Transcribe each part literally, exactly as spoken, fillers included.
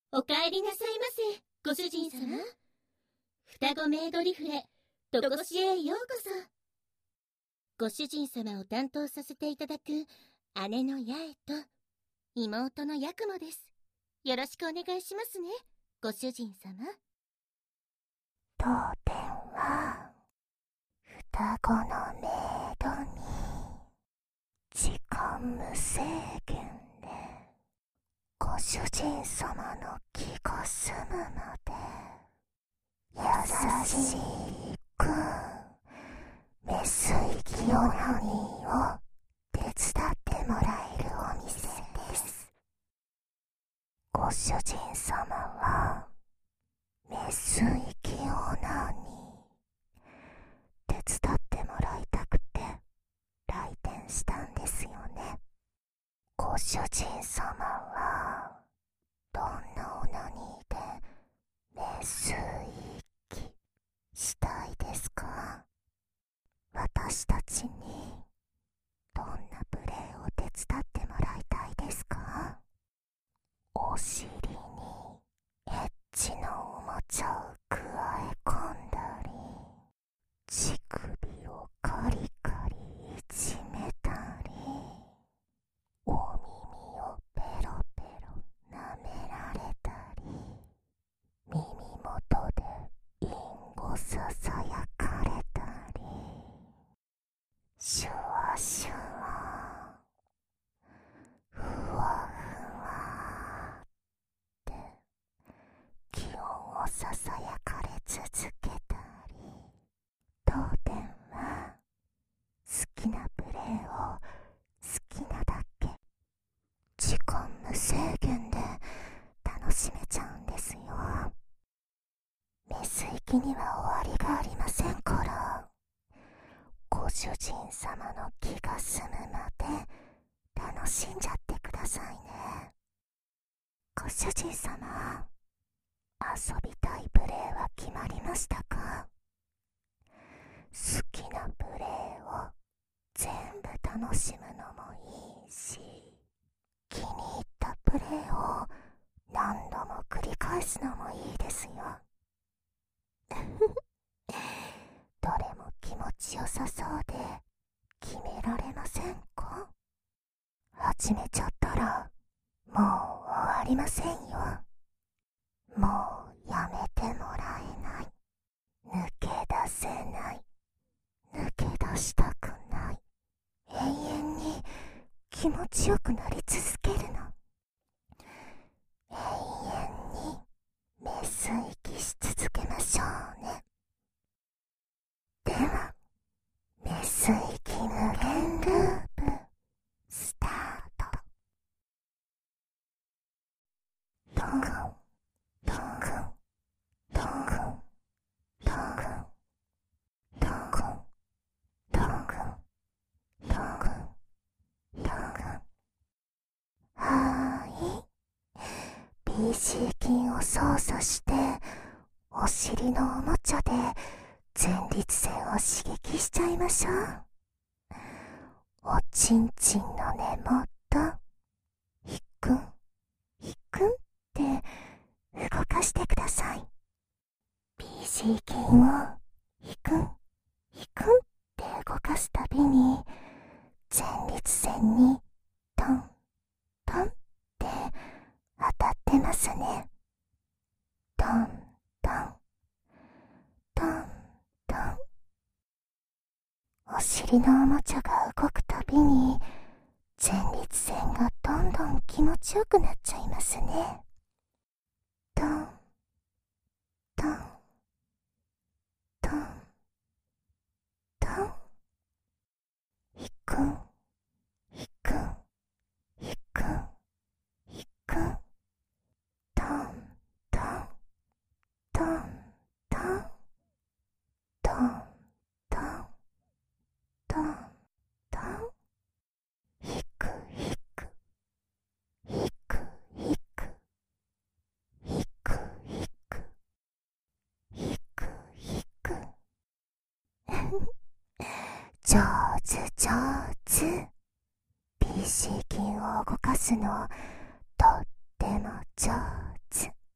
おかえりなさいませ、ご主人様。双子メイドリフレ、とこしへようこそ。ご主人様を担当させていただく姉の八重と妹の八雲です。よろしくお願いしますね、ご主人様。 当店は双子のメイドに時間無制限でご主人様の気が済むまで優しくメス行きオナニーを手伝ってもらえるお店です。ご主人様はメス行きオナニー手伝ってもらいたくて来店したんですよね。ご主人様はどんなオナニーでメス行きしたいですか？私たちにどんなプレイを手伝ってもらいたいですか？お尻にエッチのおもちゃを加え込んだり、乳首をカリカリいじめたり、お耳をペロペロ舐められたり、耳元でインゴささやかれたり、シュワシュワふわふわって気温をささやかれ続けたり、当店は好きなプレーを好きなだけ時間無制限で楽しめちゃうんですよ。メス行きには終わりがありませんから、ご主人様の気が済むまで楽しんじゃってくださいね。ご主人様、遊びたいプレーは決まりましたか？好きなプレーを全部楽しむのもいいし、気に入ったプレーを何度も繰り返すのもいいですよ。どれも気持ちよさそうで決められませんか？始めちゃったらもう終わりませんよ。もうやめてもらえない。抜け出せない。抜け出したくない。永遠に気持ちよくなり続けるの。永遠にメス息し続けましょうね。では、メス息無限ループスタート。トントントントントントントントン。はーい。ピーシー 筋を操作してお尻のおもちゃで前立腺を刺激しちゃいましょう。おちんちんの根元、ひくんひくんって動かしてください。ピーシー 筋をひくんひくんって動かすたびに前立腺にトントンって当たってますね。トントントントン。お尻のおもちゃが動くたびに前立腺がどんどん気持ちよくなっちゃいますね。トントントントン。ひくんひくんひくんひくん。トントントントントントントントン。ひくひくひくひくひくひくひくひく。上手上手。ピーシー 筋を動かすのとっても上手。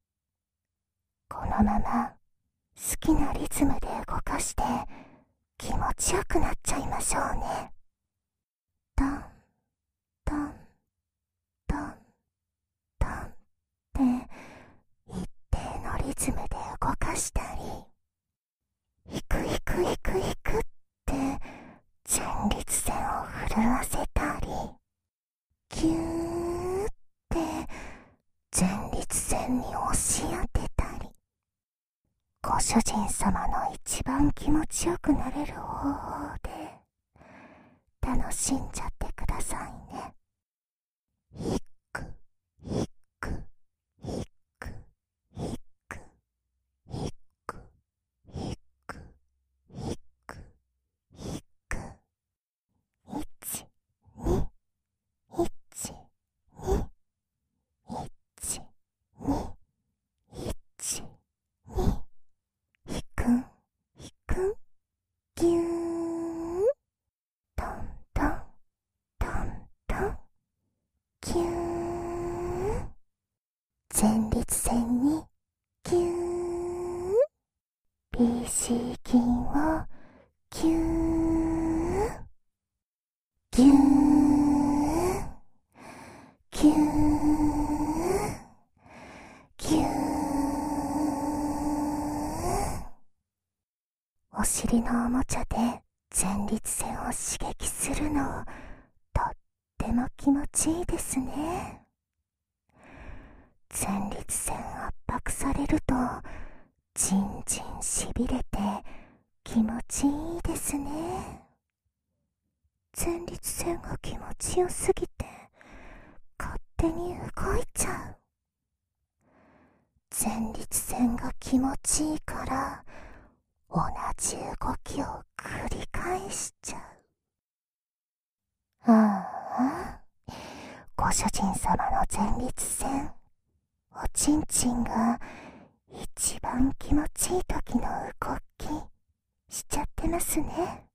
このまま好きなリズムで動かして気持ちよくなっちゃいましょうね。トントントントンって一定のリズムで動かしたり、ヒクヒクヒクヒクって前立腺を震わせたり、キューって前立腺に押し当てたり、ご主人様の一番気持ちよくなれる方法で楽しんじゃってくださいね。ヒックヒックヒックヒックヒックヒックヒックヒックいちにいちにいちにいちにひくんひくんぎゅーん、トントントントンぎゅーん、前立腺にぎゅーん、 ビーシー 筋をぎゅーんぎゅーんぎゅーんぎゅーん。お尻のおもちゃで前立腺を刺激するのとっても気持ちいいですね。前立腺圧迫されるとじんじんしびれて気持ちいいですね。前立腺が気持ちよすぎて勝手に動いちゃう。前立腺が気持ちいいから同じ動きを繰り返しちゃう。ああ、ご主人様の前立腺、おちんちんが一番気持ちいい時の動きしちゃってますね。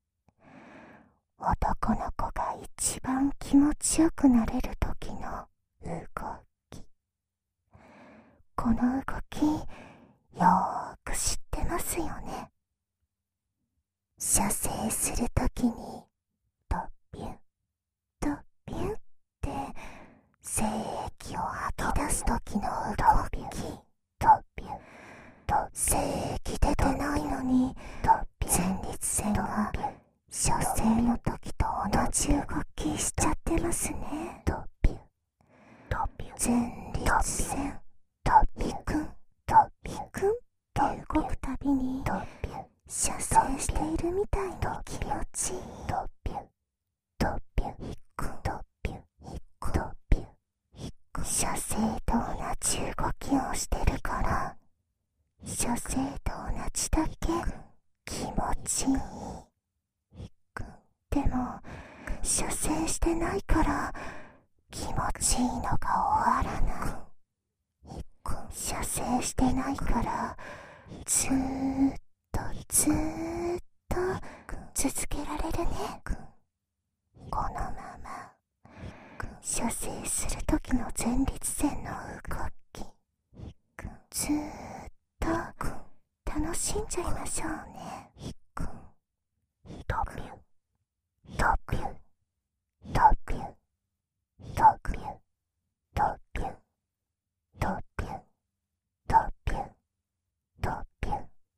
男の子が一番気持ちよくなれる時の動き、この動きよーく知ってますよね。射精するときにトッピュットッピュッって精液を吐き出すときの動き、トッピュッと精液出てないのに前立腺が射精のときと同じ動きしちゃってますね。トッピュットッピュッ前立腺トッピクントッピクンって動くたびに射精しているみたいに気持ちいい。トッピュットッピュッヒックトッピュッヒックトッピュッヒック、射精と同じ動きをしてるから射精と同じだけ気持ちいい。ヒックでも射精してないから気持ちいいのが終わらない。射精してないからずーっとずーっと続けられるね。このまま射精するときの前立腺の動きずーっと楽しんじゃいましょうね。トピュトピュトピュトピュトピュトピュトピュトピュトピュ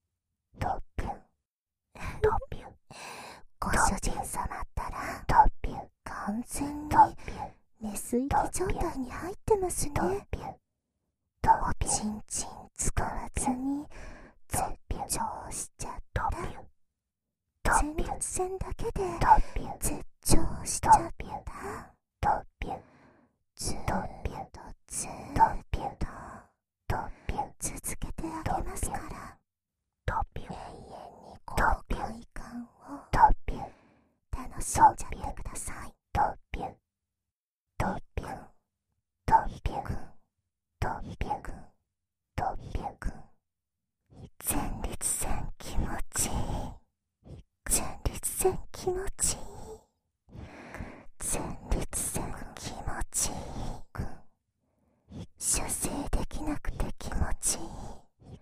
トピュ、ご主人様ったらトピュ完全に寝すいき状態に入ってますね。おちんちん使わずに絶頂しちゃった前立腺だけで絶頂しちゃった。ずーっとずーっと続けてあげますから、永遠にこの快感を楽しんじゃってください。トピュトピュトピュトピュトピュ、前立腺気持ちいい。前立腺気持ちいい。前立腺気持ちいい。射精できなくて気持ちいい。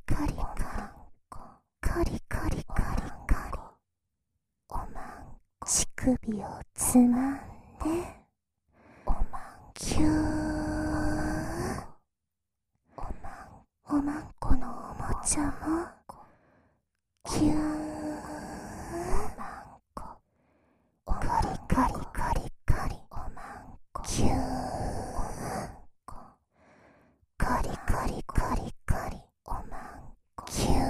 首をつまんで、おまんきゅー、おまんおまんこのおもちゃもきゅー、おまんこカリカリカリカリ、おまんこきゅー、カリカリカリカリ、おまんこきゅー、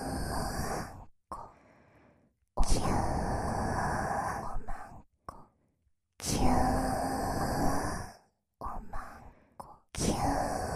きゅー、おまんこきゅー、おまんこきゅー、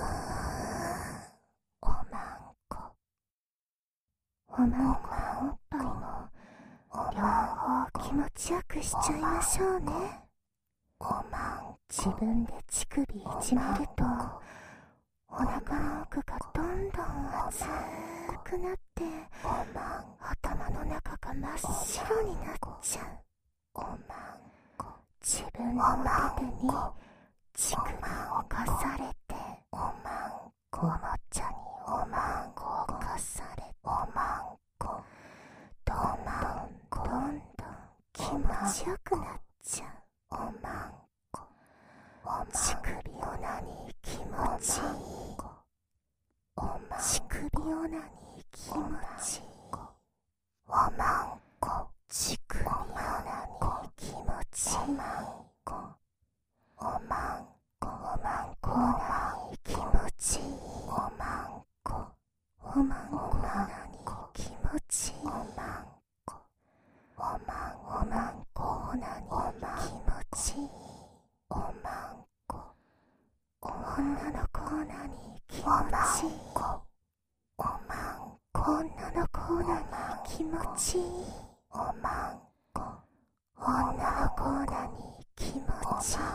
おまんこおまんこのおっぱいも両方気持ちよくしちゃいましょうね。おまん自分で乳首いじめるとお腹の奥がどんどん熱くなって頭の中が真っ白になっちゃう。おまんこ自分の手に乳首をかされて、おまんこおもちゃにおまんこをかされて、おまんこどんどんどんどん気持ちよくなっちゃう。おまんこ乳首オナニー気持ちいい。おまん乳首オナニー気持ちいい。おまんこ乳首オナニー気持ちいい。おまんこおまんこおまんこオナニー気持ちいい。おまんこおまんこオナニー気持ちいい。おまんこおまんおまんこオナニー気持ちいい。おまんこ女の子オナニー気持ちいい。おまんこ女の子オナニー気持ちいい。おまんこ女の子オナニー気持ちいい。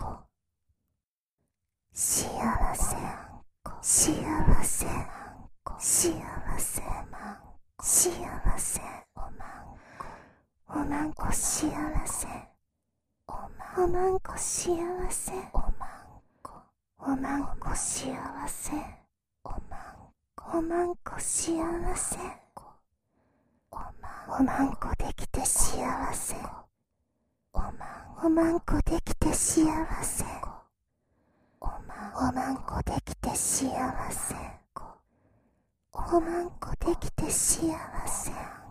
幸せ幸せ幸せ幸せおまんこおまんこ幸せおまんこ幸せおまんこおまんこ幸せおまんこおまんこ幸せおまんこできて幸せおまんおまんこできて幸せおまんこできて幸せおまんこできて幸せ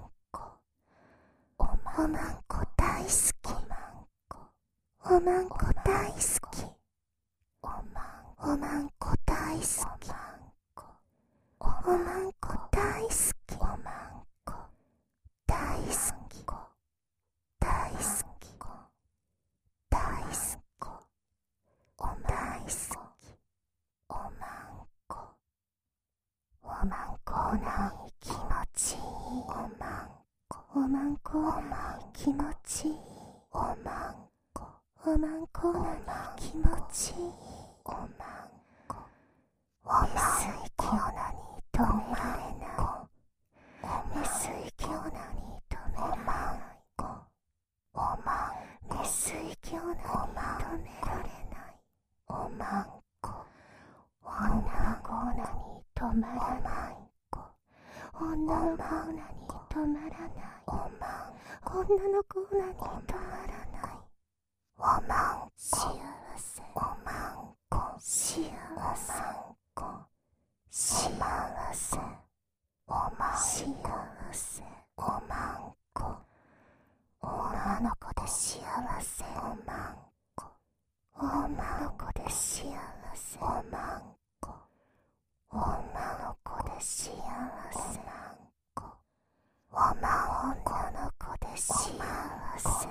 おまんこ大好きおまんこ大好きおまんこ大好きおまんこ大好きおまんこ大好き大好き大好きお大好きおまんこおまんこオナニー気持ちいい。おまんこおまんこオナニー気持ちいい。おまんこおまんこオナニー気持ちいい。おまんこメス息オナニー止められないメス息オナニー止められないおまんメス息オナニー止められないおまんこ女の子オナニー止まらない女の子オナニー止まらないおまん女の子オナニー止まらないおまん幸せおまんこ幸せ幸せおまん幸せおまんこ女の子で幸せおまんこ女の子で幸せおまんこ女の子で幸せおまん女の子で幸せ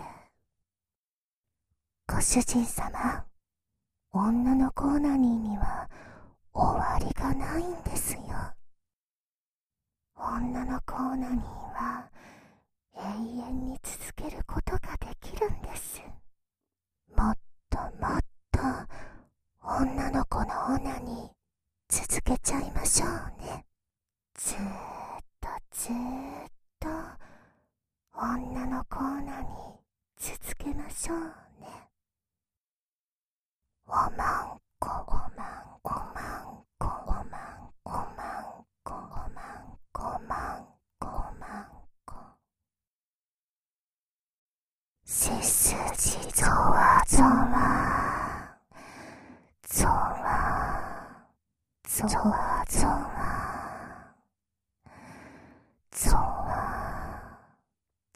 ご主人様、女の子オナニーには終わりがないんですよ。女の子オナニーは永遠に続けることができるんです。もっともっと女の子のオナニー続けちゃいましょうね。ずーっとずーっと女の子オナニー続けましょうね。おまんこおまんこおまんこおまんこおまんこおまんこおまんこおまんこせっ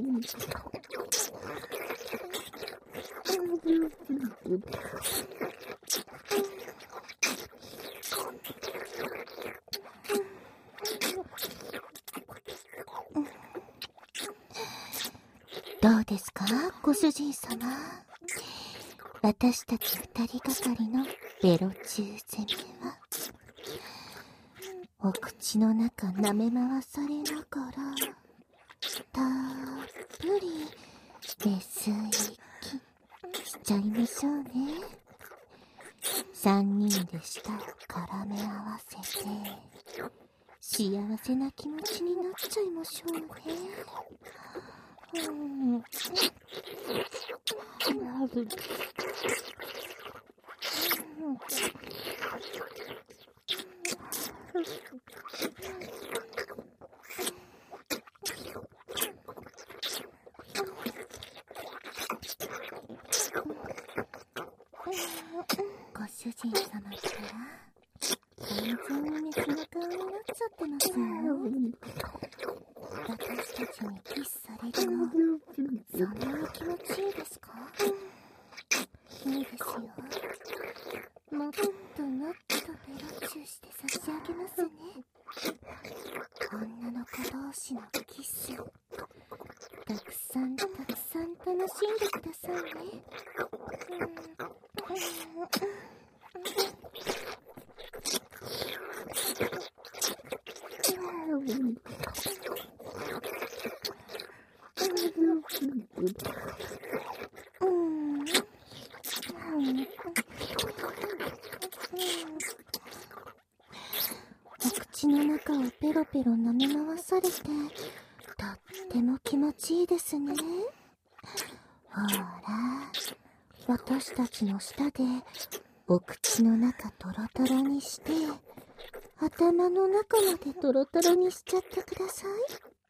どうですか、ご主人様。私たち二人がかりのベロチュー攻めは、お口の中舐め回されながら、たっぷりメス息しちゃいましょうね。三人で舌を絡め合わせて、幸せな気持ちになっちゃいましょうね。うん。ご主人様ったら完全にメスの顔になっちゃってますよ。私たちにキスされるのそんなに気持ちいいですか？いいですよ。もっともっとベロチューして差し上げますね。女の子同士のキスたくさんたくさん楽しんでくださいね。お口の中をペロペロ舐め回されて、とっても気持ちいいですね。ほら、私たちの舌でお口の中トロトロにして、頭の中までトロトロにしちゃってください。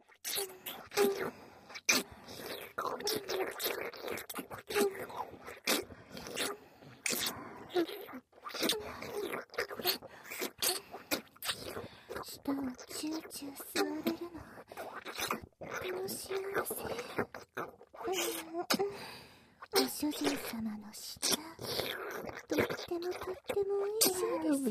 舌をチューチュー吸われるのとっても幸せ。ご主人様の舌、とってもとっても美味しいです。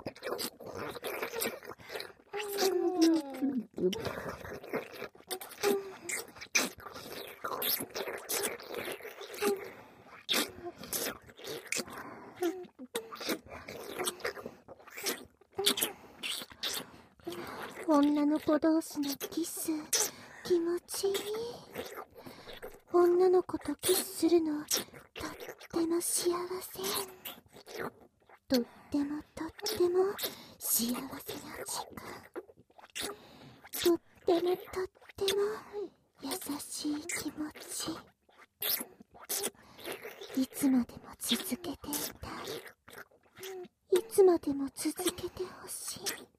女の子同士のキス、気持ちいい。女の子とキスするの、とっても幸せ。とってもとっても幸せな時間。とってもとっても優しい気持ち。いつまでも続けていたい。いつまでも続けてほしい。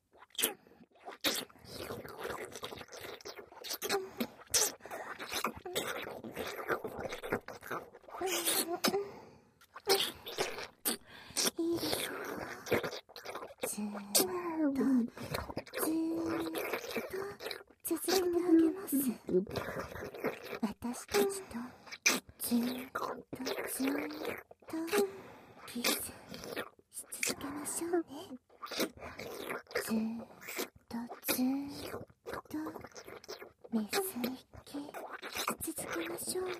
いいですよ。ずーっと、ずーっと続けてあげます。私たちとずーっとずーっとキスし続けましょうね。ずーっとずーっとメス息し続けましょうね。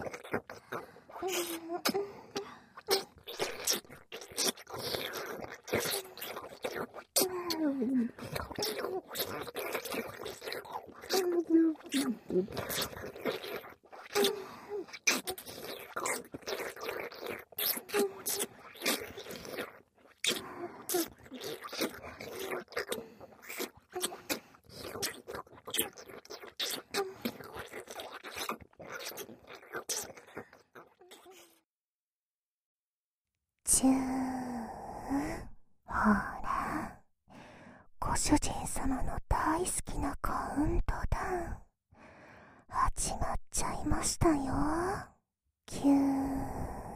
チュー、ほら、ご主人様の大好きなカウントダウン始まっちゃいましたよ。キュー、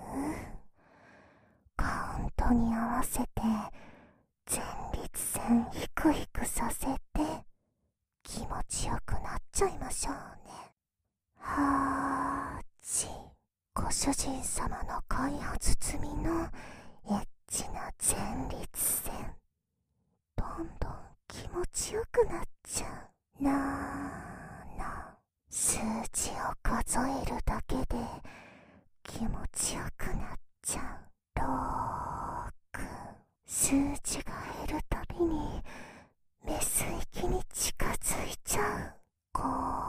カウントに合わせて前立腺ヒクヒクさせて気持ちよくなっちゃいましょうね。 はち、ご主人様の開発済みのエッチな前立腺、どんどん気持ちよくなっちゃう。なーな、数字を数えるだけで気持ちよくなっちゃう。ろく、数字が減るたびにメス域に近づいちゃう。ご、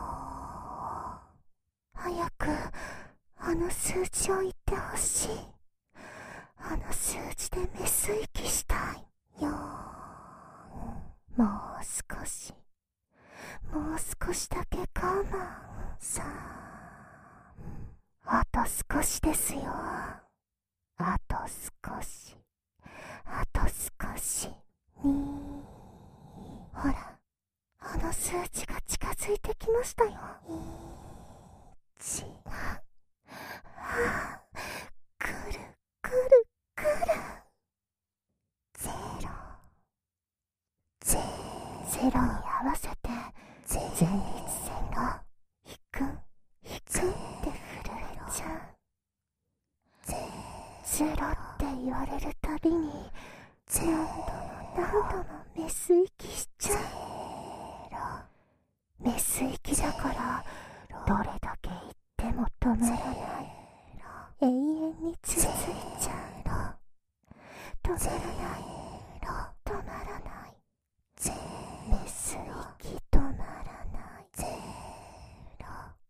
早くあの数字を言ってほしい。あの数字でメス息したい。よん、もう少し、もう少しだけ我慢。さん、あと少しですよ。あと少し、あと少し。に、ほら、あの数字が近づいてきましたよ。いち、はぁ、くるくるくる。ゼロ、ゼゼロに合わせて前立腺が引く引くって震えちゃう。ゼロって言われるたびに何度も何度もメス息しちゃう。メス息だからどれだけ言っても止まらない。永遠に続いちゃう。止まらない、止まらない。メス息止まらない。ゼロ、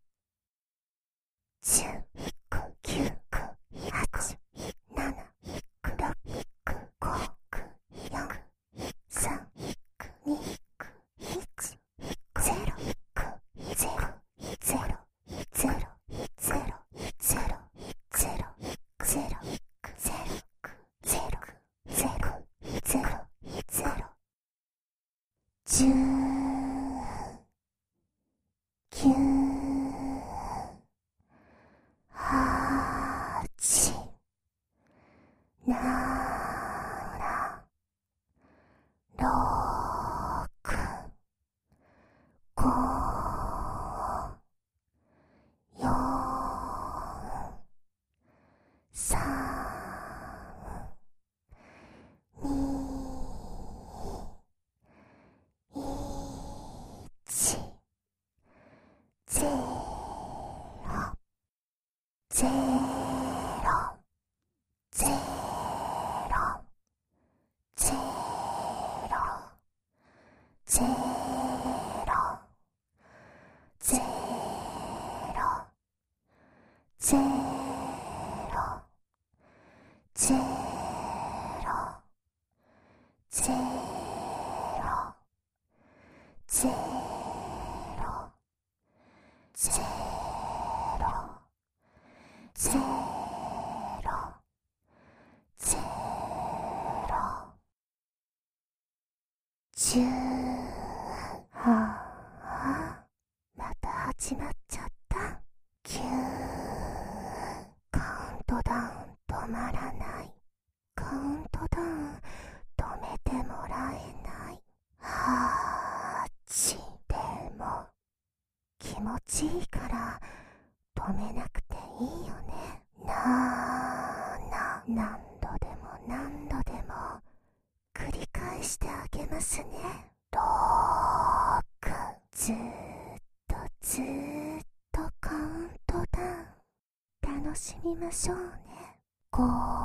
じゅう、引く、きゅう、引く、はち、引く、なな、引く、ろく、引く、ご、引く、よん、引く、さん、引く、に、引く、いち、引く、ゼロ、引く、ゼロ、ゼロ、ゼロ、ゼロ、ゼロ、ゼロ、ゼロ、ゼロ、ゼロ、ゼロ、ゼロ、ゼロ、じゅう、きゅう、はち、なな、ろく、ご、よん、さん、に、いち、ゼロ、ゼロ、ゼロ、ゼロ、ゼロ、ゼロ、ゼロ、ゼロ、ゼロ、ゼロ、ゼロ、ゼロ、ゼロ、じゅう、はあ、また始まっちゃった。きゅう、カウントダウン止まらない。カウントダウン止めてもらえない。はち、でも気持ちいいから止めなくていいよね。なーな、何度でも何度でも繰り返してあげますね。ろく、ずーっとずーっとカウントダウン楽しみましょうね。ご、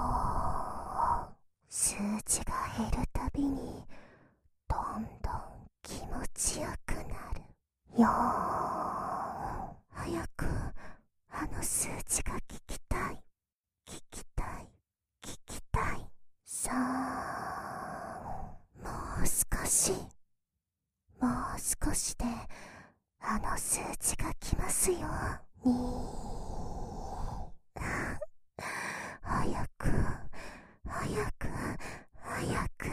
数字が減るたびにどんどん気持ちよくなる。よん、早くあの数字が聞きたい、聞きたい、聞きたい。さん、もう少し、もう少しであの数字が来ますよ。に、早く、早く、早く。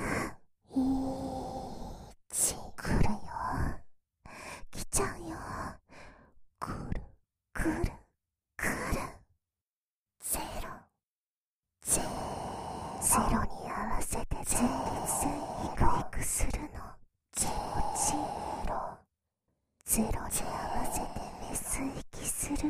いち、来るよ。来ちゃうよ。来る、来る、来る。ゼロ、ゼロ、ゼロに合わせて前立腺ヒクヒクするの。ゼロ、ゼロに合わせてメス息するの。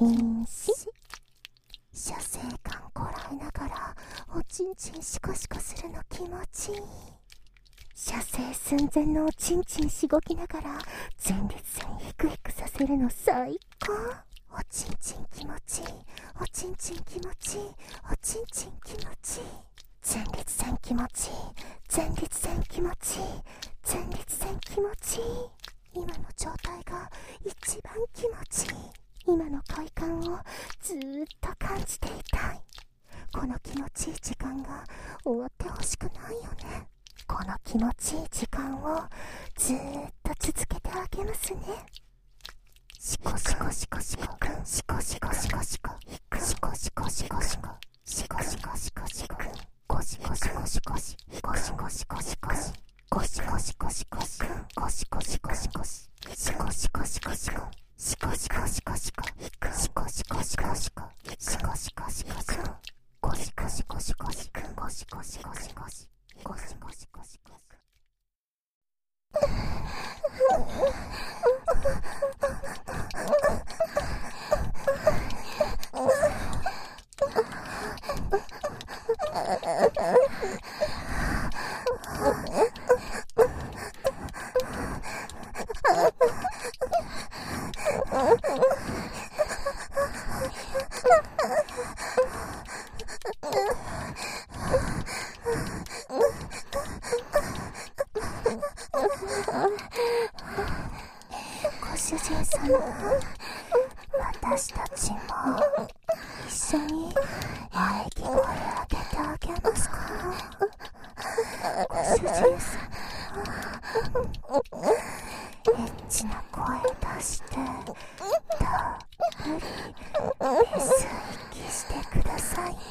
禁止。射精感こらえながらおちんちんシコシコするの気持ちいい。射精寸前のおちんちんしごきながら前立腺ヒクヒクさせるの最高。おちんちん気持ちいい、おちんちん気持ちいい、おちんちん気持ちいい。前立腺気持ちいい、前立腺気持ちいい、前立腺気持ちいい。今の状態が一番気持ちいい。今の快感をずーっと感じていたい。この気持ちいい時間が終わってほしくないよね。この気持ちいい時間をずーっと続けてあげますね。シコシコシコシコシコシコシコシコシコシコシコシコシコシコシコシコシコゴシゴシゴシゴシゴシゴシゴシゴシゴシゴシゴシゴシゴシゴシゴシゴシシコシコシコシコシコシコシコシコシコシコシコシコシコシコシコシコゴシゴシゴシゴシゴシゴシゴシゴシゴシゴシゴシゴシ。ご主人様、私たちも一緒に喘ぎ声あげてあげますか。ご主人様、エッチな声出してたっぷりレス息してくださいね。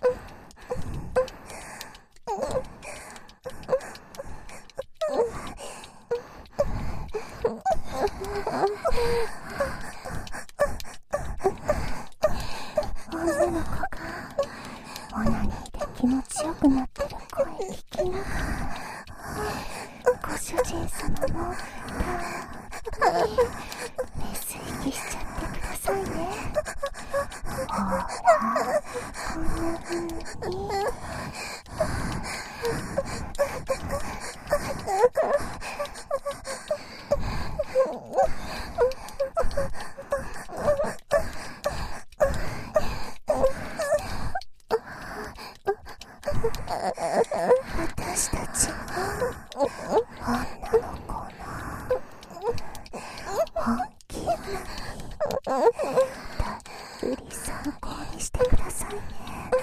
女の子がオナニーで気持ちよくなってる声聞きながらご主人様もたっぷりレス息しちゃってくださいね。ほら、こんな風に私たちは女の子の本気オナニーたっぷり参考にしてくださいね。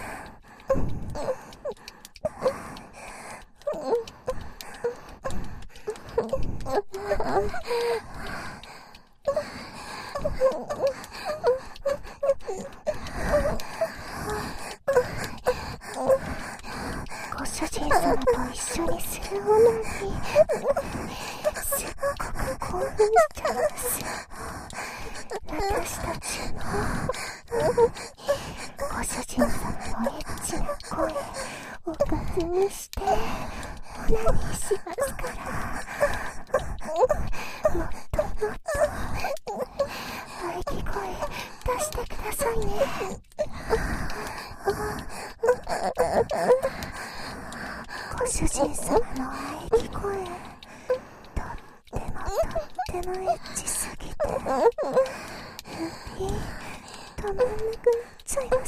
ご主人様と一緒にするオナニーすっごく興奮しちゃいます。私たちもご主人様のエッチな声をガズにしてオナニーしますから、もっともっと喘ぎ声出してくださいね。ご主人様の喘ぎ声とってもとってもエッチすぎて指止まんなくなっちゃいます。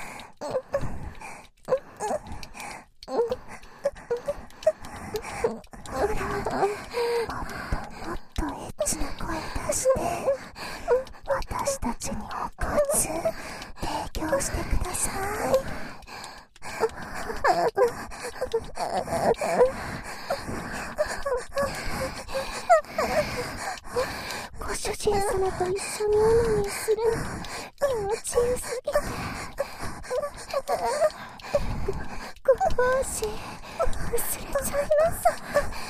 ほら、もっともっとエッチな声出して私たちにおかず提供してください。ご主人様と一緒にオナニーするの気持ちよすぎてご奉仕忘れちゃいます。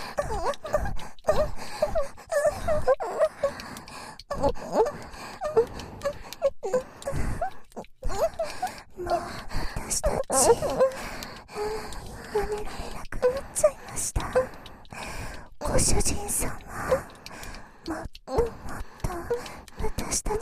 もう私たちやめられなくなっちゃいました。ご主人様、もっともっと私たち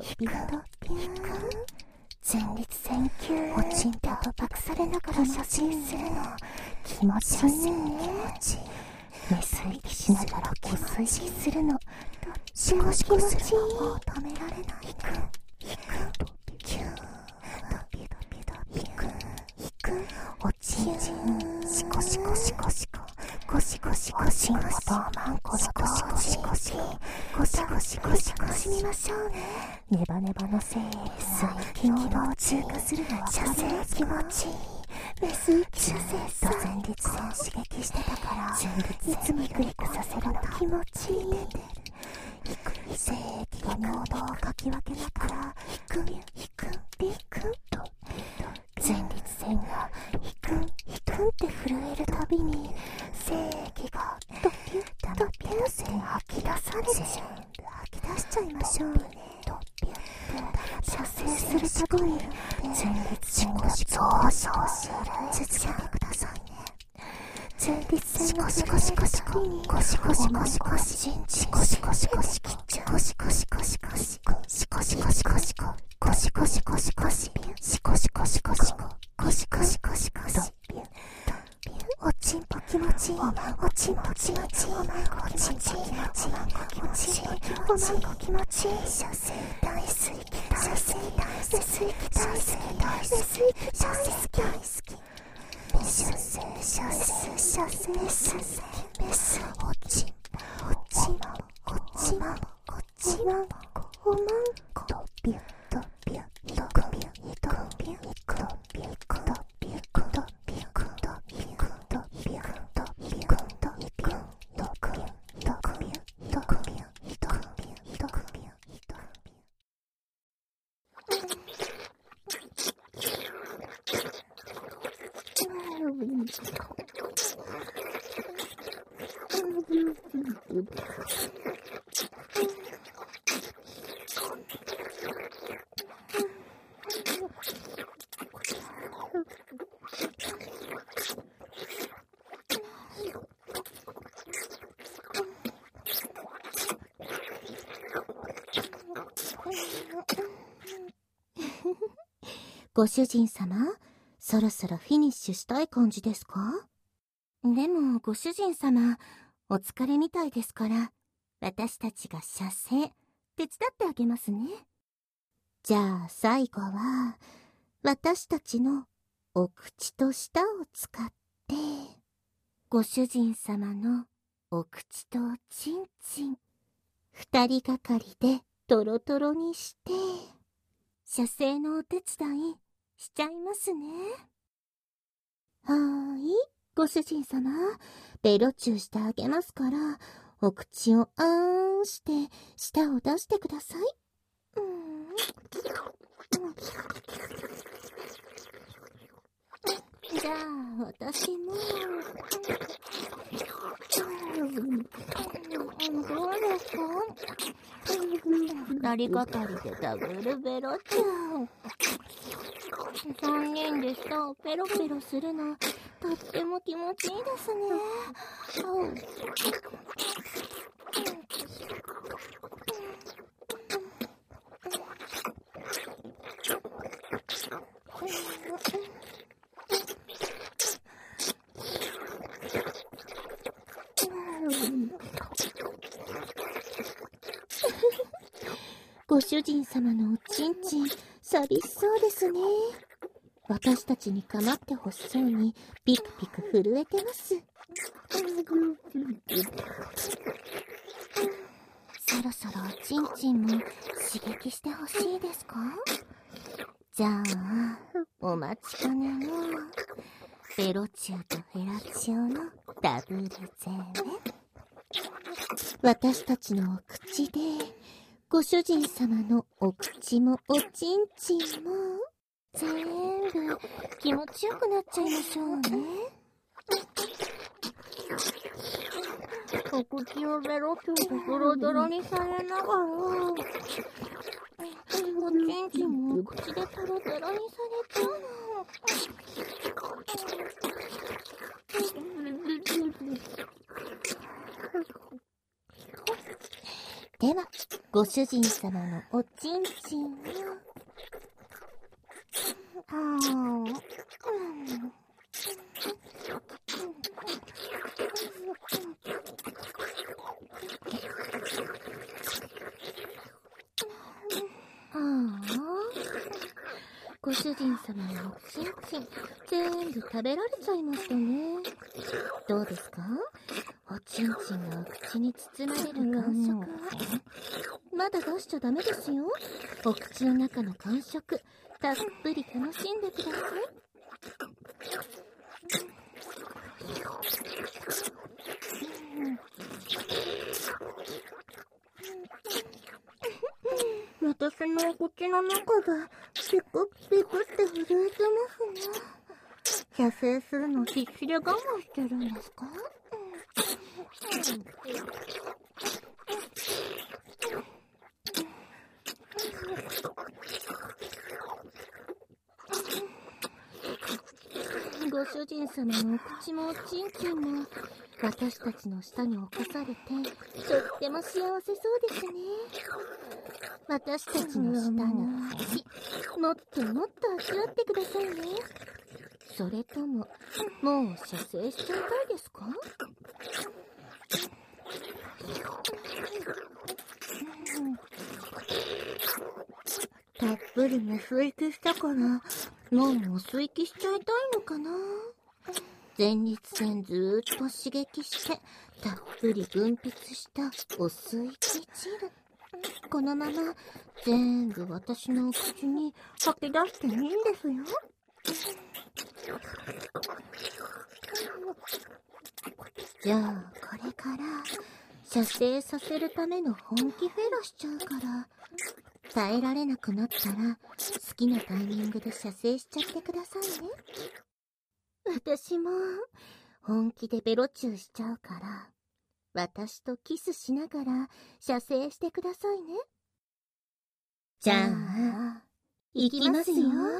ピクドピュー前立腺球おちんと圧迫されながら射精するの気持ちいいね。メス息しながら気持ちするのシコシコするのもう止められない。引く引くキュードピドピドピ引く引くおちんちんシコシコシコシコゴシゴシゴシゴシドーマンコシコシコシコシゴシゴシゴシゴシみましょうね。ネバネバの精液が尿道を通過するのは射精気持ちいい。メス息射精と前立腺刺激してたからいつもクリックさせるの気持ちいい。引く精液が尿道をかき分けながら引く引く引くと前立腺が引く引くって震えるたびに精液がドピュッドピュッって吐き出されちゃう。吐き出しちゃいましょうね。ドピュッ射精するたびに前立腺が増殖する。続けてくださいね。前立腺がシコシコシコゴシゴシゴシゴシシコシコシコシコゴシゴシゴシゴシシコシコシコシコゴシゴシゴシゴシシコシコシコシコゴシゴシゴシゴシおちんぽ気持ちいい。おちんぽ気持ちいい。おちんぽ気持ちいい。おちんぽ気持ちいい。射精大好き。射精大好き。大好き大好き。射精大好き。射精射精射精射精メスおちんぽおちんぽおちんぽおちんぽおまんこドビュドビュドビュドビュドビュドビュドビュドビュドビュドビュドビュドビュドビュドビュドビュドビュドビュドビュドビュご主人様、そろそろフィニッシュしたい感じですか？でもご主人様、お疲れみたいですから、私たちが射精手伝ってあげますね。じゃあ最後は私たちのお口と舌を使ってご主人様のお口とおちんちん二人がかりでトロトロにして射精のお手伝いしちゃいますね。はーい、ご主人様、ベロチューしてあげますから、お口をあーんして舌を出してください。うん、じゃあ私もどうですか？二人がかりでダブルベロチュー。三人で舌をペロペロするのとっても気持ちいいですね。ご主人様のおちんちん寂しそうですね。私たちに構ってほしそうにピクピク震えてます。そろそろおちんちんも刺激してほしいですか？じゃあお待ちかねのベロチューとフェラチオのダブルゼね。私たちのお口でご主人様のお口もおちんちんも全部気持ちよくなっちゃいましょうね。お口をベロチューとドロドロにされながらおちんちんもお口でトロトロにされちゃうの。ではご主人様のおちんちんを。 あー、うん、 ああ、ご主人様のおちんちん、全部食べられちゃいましたね。どうですか？おちんちんがお口に包まれる感触は。まだ出しちゃダメですよ。お口の中の感触、たっぷり楽しんでください。 私のお口の中がピクピクって震えてますね。射精するの必死で我慢してるんですか？ ご主人様のお口もおちんちんも私たちの下に侵されてとっても幸せそうですね。私たちの下の口、もっともっと味わってくださいね。それとももう射精しちゃいたいですか？ たっぷりメス息したから脳も吸息しちゃいたいのかな。 前立腺ずーっと刺激してたっぷり分泌したお吸い気汁、このまま全部私のお口に吐き出していいんですよ。 じゃあこれから射精させるための本気フェラしちゃうから、耐えられなくなったら好きなタイミングで射精しちゃってくださいね。私も本気でベロチューしちゃうから、私とキスしながら射精してくださいね。じゃあ、いきますよ。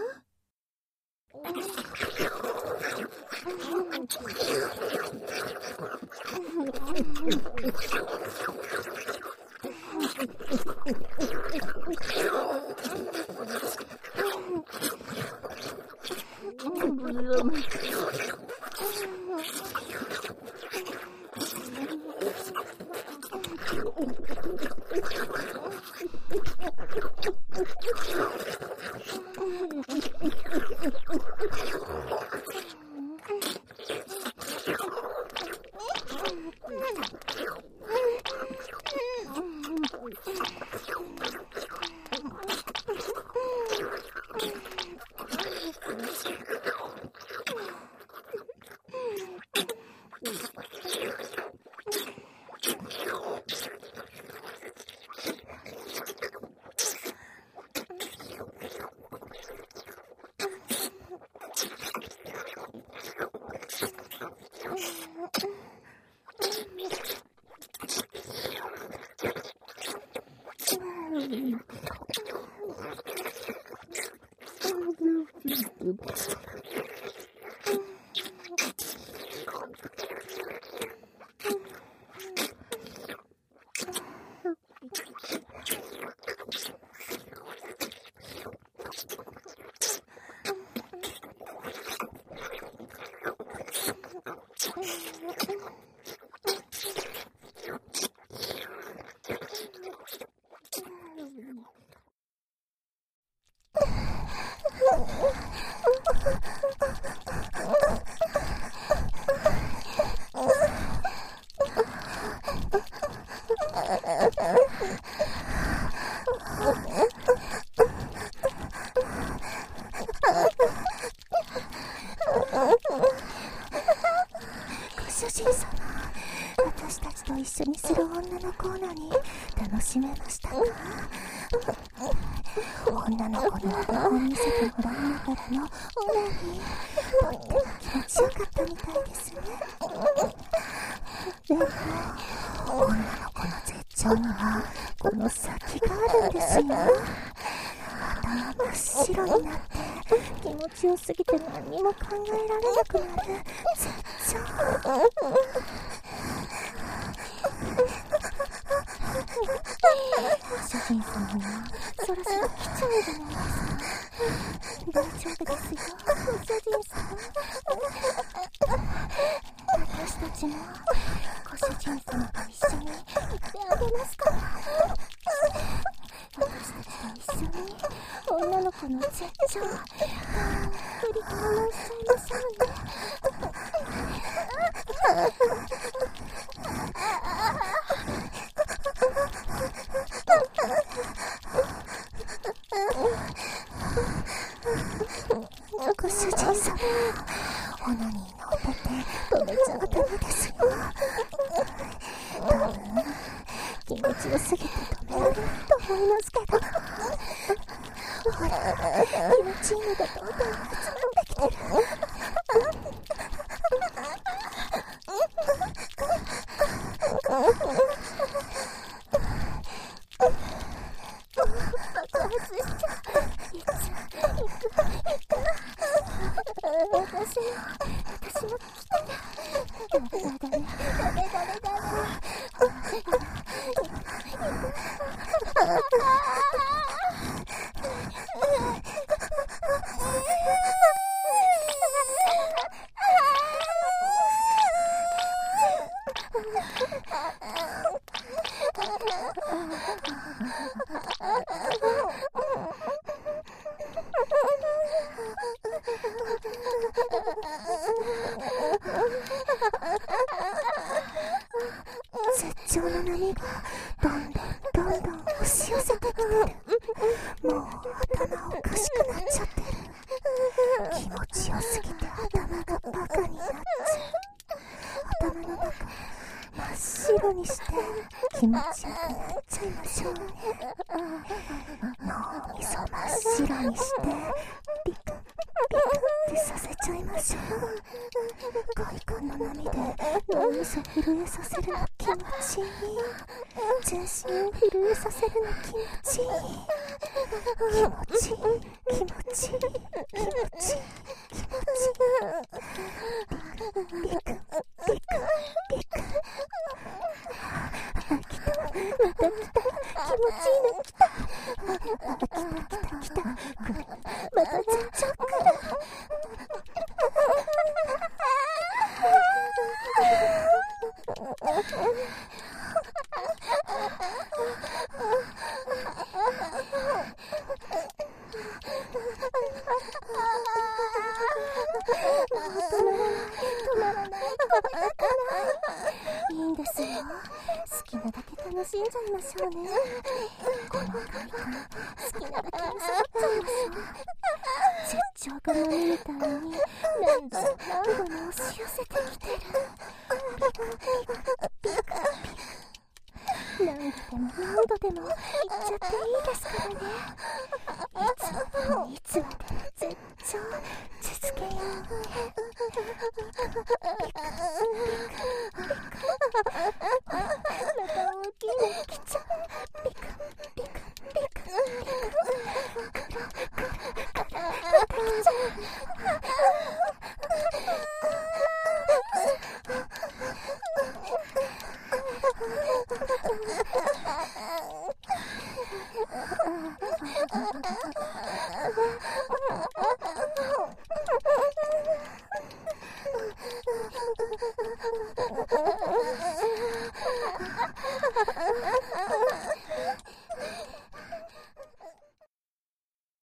主人様、私たちと一緒にする女のコーナーに楽しめましたか？女の子のお手本見せてもらいながらのオナニー、とっても気持ちよかったみたいですね。でも女の子の絶頂にはこの先があるんですよ。頭真っ白になって気持ちよすぎて何にも考えられなくなる絶頂。 人様がそろそろ来ちゃうんじゃないですか。大丈夫ですよ、ご主人様。私たちもご主人様と一緒に行ってあげますから。私たちと一緒に女の子の絶頂たっぷり堪能しちゃいましょうね。ご主人様、オナニーの音って止めちゃダメですよ。多分気持ちよすぎて止められないと思いますけど。ほら、気持ちいいのがどんどん集まってきてる。爆発しちゃう。いっちゃう。いくいく。私も私も来た。ダメダメダメダメダメ。絶頂の波がどんどんどんどん押し寄せてきてる。もう頭おかしくなっちゃってる。気持ちよすぎて頭がバカになっちゃう。頭の中真っ白にして気持ちよくなっちゃいましょうね。脳みそ真っ白にしてビクビクってさせちゃいましょう。快感の波で脳みそ震えさせるの気持ちいい。全身を震えさせるの気持ちいい。気持ちいい気持ちいい気持ちいい気持ちいい。ビクビクビクビク。あ、来た、また来た。気持ちいいの来た。あ、来た来た来た。来る。また絶頂来る。止まらない止まらない止めたくない。いいんですよ。好きなだけ楽しんじゃいましょうね。この快感好きなだけ味わっちゃいましょう。絶頂が波みたいに何度も何度も押し寄せてきてる。ビクビクビクビク。何度でも何度でも行っちゃっていいですからね。いつまでもいつまでも絶頂続けようね。また大きいの来ちゃう。ビクビクビクビク。くるくるくるまた来ちゃう。